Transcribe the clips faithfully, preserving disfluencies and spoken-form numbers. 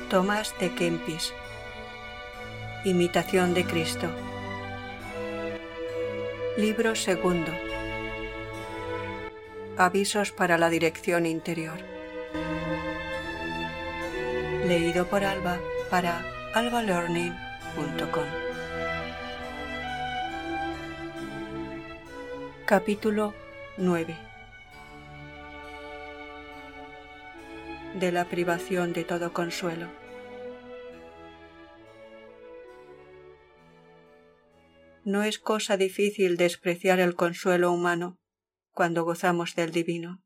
Tomás de Kempis. Imitación de Cristo. Libro segundo. Avisos para la dirección interior. Leído por Alba para alba learning punto com. Capítulo nueve. De la privación de todo consuelo. No es cosa difícil despreciar el consuelo humano cuando gozamos del divino.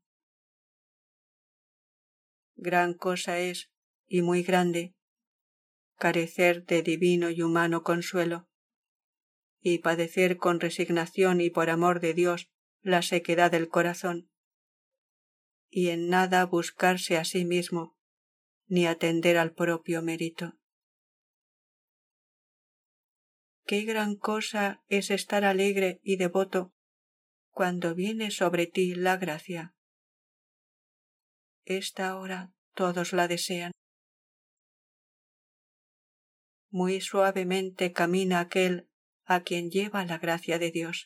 Gran cosa es, y muy grande, carecer de divino y humano consuelo, y padecer con resignación y por amor de Dios la sequedad del corazón, y en nada buscarse a sí mismo, ni atender al propio mérito. Qué gran cosa es estar alegre y devoto cuando viene sobre ti la gracia. Esta hora todos la desean. Muy suavemente camina aquel a quien lleva la gracia de Dios.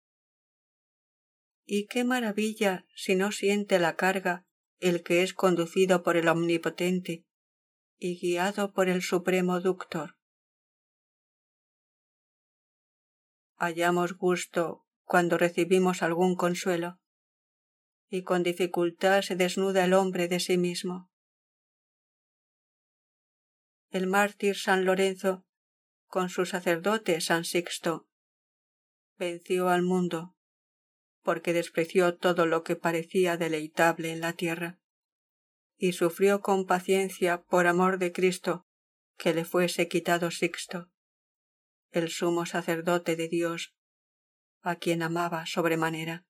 Y qué maravilla si no siente la carga el que es conducido por el Omnipotente y guiado por el Supremo Ductor. Hallamos gusto cuando recibimos algún consuelo, y con dificultad se desnuda el hombre de sí mismo. El mártir San Lorenzo, con su sacerdote San Sixto, venció al mundo, porque despreció todo lo que parecía deleitable en la tierra, y sufrió con paciencia por amor de Cristo que le fuese quitado Sixto, el sumo sacerdote de Dios, a quien amaba sobremanera.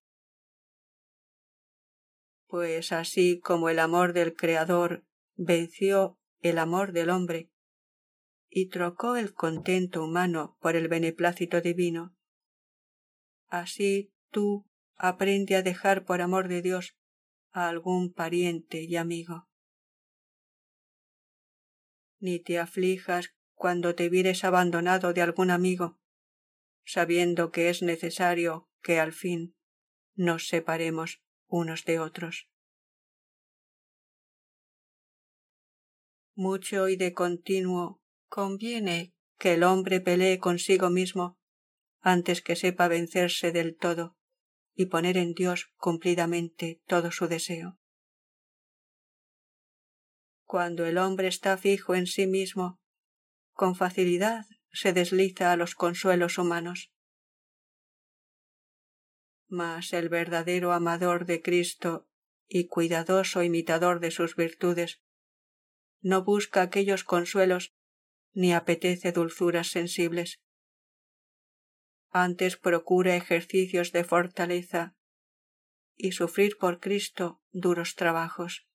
Pues así como el amor del Creador venció el amor del hombre, y trocó el contento humano por el beneplácito divino, así tú aprende a dejar por amor de Dios a algún pariente y amigo. Ni te aflijas cuando te vieres abandonado de algún amigo, sabiendo que es necesario que al fin nos separemos unos de otros. Mucho y de continuo conviene que el hombre pelee consigo mismo antes que sepa vencerse del todo y poner en Dios cumplidamente todo su deseo. Cuando el hombre está fijo en sí mismo, con facilidad se desliza a los consuelos humanos. Mas el verdadero amador de Cristo y cuidadoso imitador de sus virtudes no busca aquellos consuelos ni apetece dulzuras sensibles. Antes procura ejercicios de fortaleza y sufrir por Cristo duros trabajos.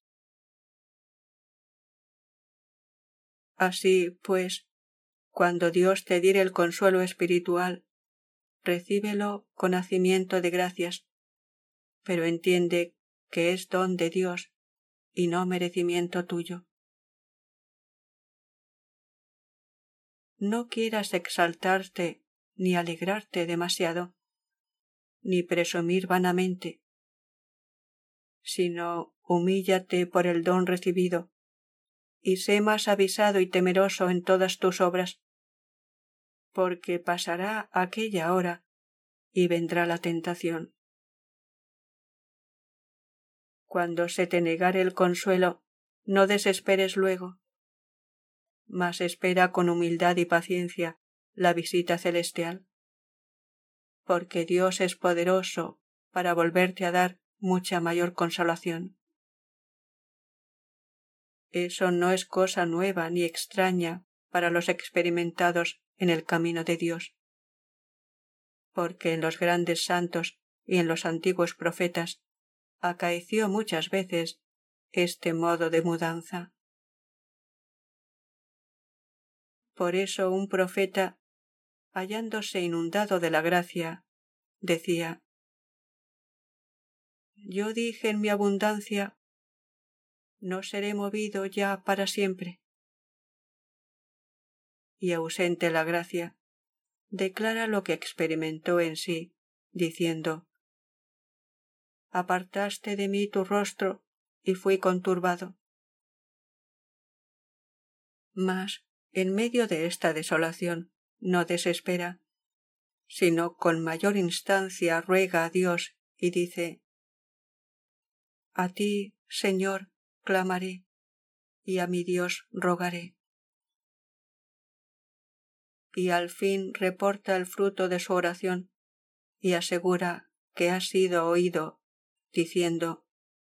Así, pues, cuando Dios te diere el consuelo espiritual, recíbelo con hacimiento de gracias, pero entiende que es don de Dios y no merecimiento tuyo. No quieras exaltarte ni alegrarte demasiado, ni presumir vanamente, sino humíllate por el don recibido, y sé más avisado y temeroso en todas tus obras, porque pasará aquella hora y vendrá la tentación. Cuando se te negare el consuelo, no desesperes luego, mas espera con humildad y paciencia la visita celestial, porque Dios es poderoso para volverte a dar mucha mayor consolación. Eso no es cosa nueva ni extraña para los experimentados en el camino de Dios, porque en los grandes santos y en los antiguos profetas acaeció muchas veces este modo de mudanza. Por eso un profeta, hallándose inundado de la gracia, decía: Yo dije en mi abundancia, no seré movido ya para siempre, y ausente la gracia, declara lo que experimentó en sí, diciendo: «Apartaste de mí tu rostro y fui conturbado». Mas, en medio de esta desolación, no desespera, sino con mayor instancia ruega a Dios y dice: «A ti, Señor, clamaré, y a mi Dios rogaré». Y al fin reporta el fruto de su oración y asegura que ha sido oído, diciendo: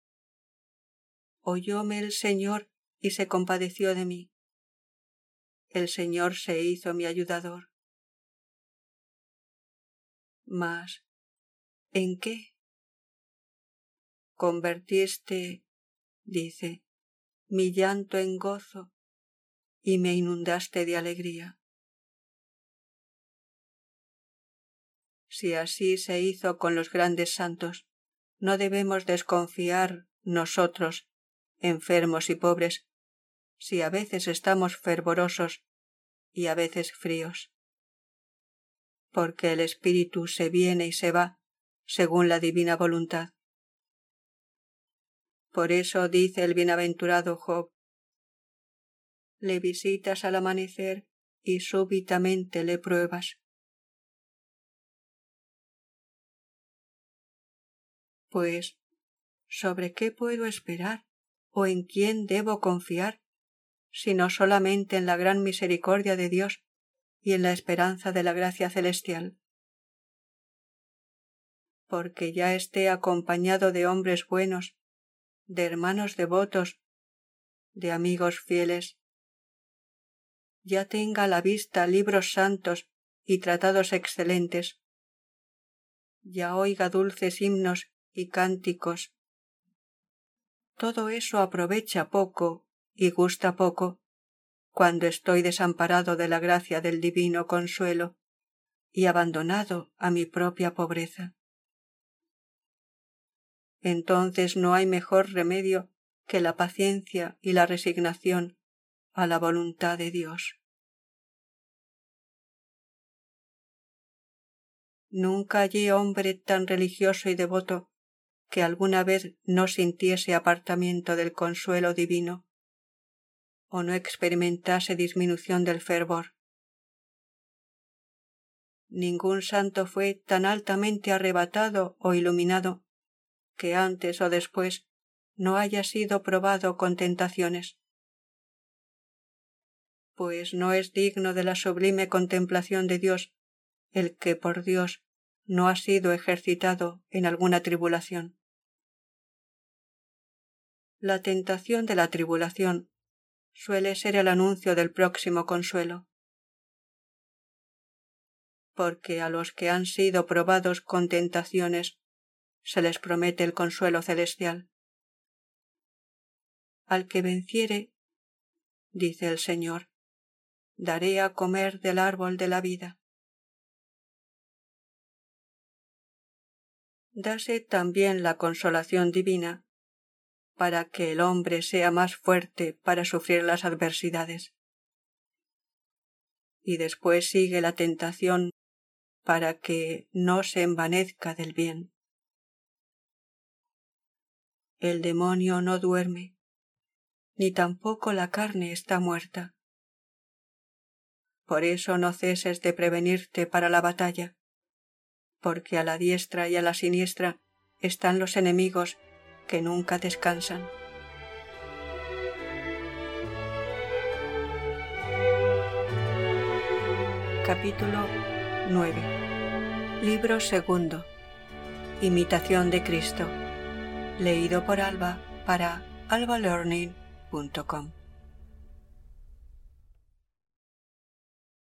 «Oyóme el Señor y se compadeció de mí. El Señor se hizo mi ayudador». Mas, ¿en qué? Convertiste, dice, mi llanto en gozo y me inundaste de alegría. Si así se hizo con los grandes santos, no debemos desconfiar nosotros, enfermos y pobres, si a veces estamos fervorosos y a veces fríos. Porque el Espíritu se viene y se va según la divina voluntad. Por eso dice el bienaventurado Job: «Le visitas al amanecer y súbitamente le pruebas». Pues, ¿sobre qué puedo esperar o en quién debo confiar, sino solamente en la gran misericordia de Dios y en la esperanza de la gracia celestial? Porque ya esté acompañado de hombres buenos, de hermanos devotos, de amigos fieles, ya tenga a la vista libros santos y tratados excelentes, ya oiga dulces himnos y cánticos. Todo eso aprovecha poco y gusta poco cuando estoy desamparado de la gracia del divino consuelo y abandonado a mi propia pobreza. Entonces no hay mejor remedio que la paciencia y la resignación a la voluntad de Dios. Nunca hallé hombre tan religioso y devoto que alguna vez no sintiese apartamiento del consuelo divino o no experimentase disminución del fervor. Ningún santo fue tan altamente arrebatado o iluminado que antes o después no haya sido probado con tentaciones. Pues no es digno de la sublime contemplación de Dios el que por Dios no ha sido ejercitado en alguna tribulación. La tentación de la tribulación suele ser el anuncio del próximo consuelo, porque a los que han sido probados con tentaciones se les promete el consuelo celestial. Al que venciere, dice el Señor, daré a comer del árbol de la vida. Dase también la consolación divina para que el hombre sea más fuerte para sufrir las adversidades. Y después sigue la tentación para que no se envanezca del bien. El demonio no duerme, ni tampoco la carne está muerta. Por eso no ceses de prevenirte para la batalla, porque a la diestra y a la siniestra están los enemigos que nunca descansan. Capítulo nueve. Libro segundo. Imitación de Cristo. Leído por Alba para alba learning punto com.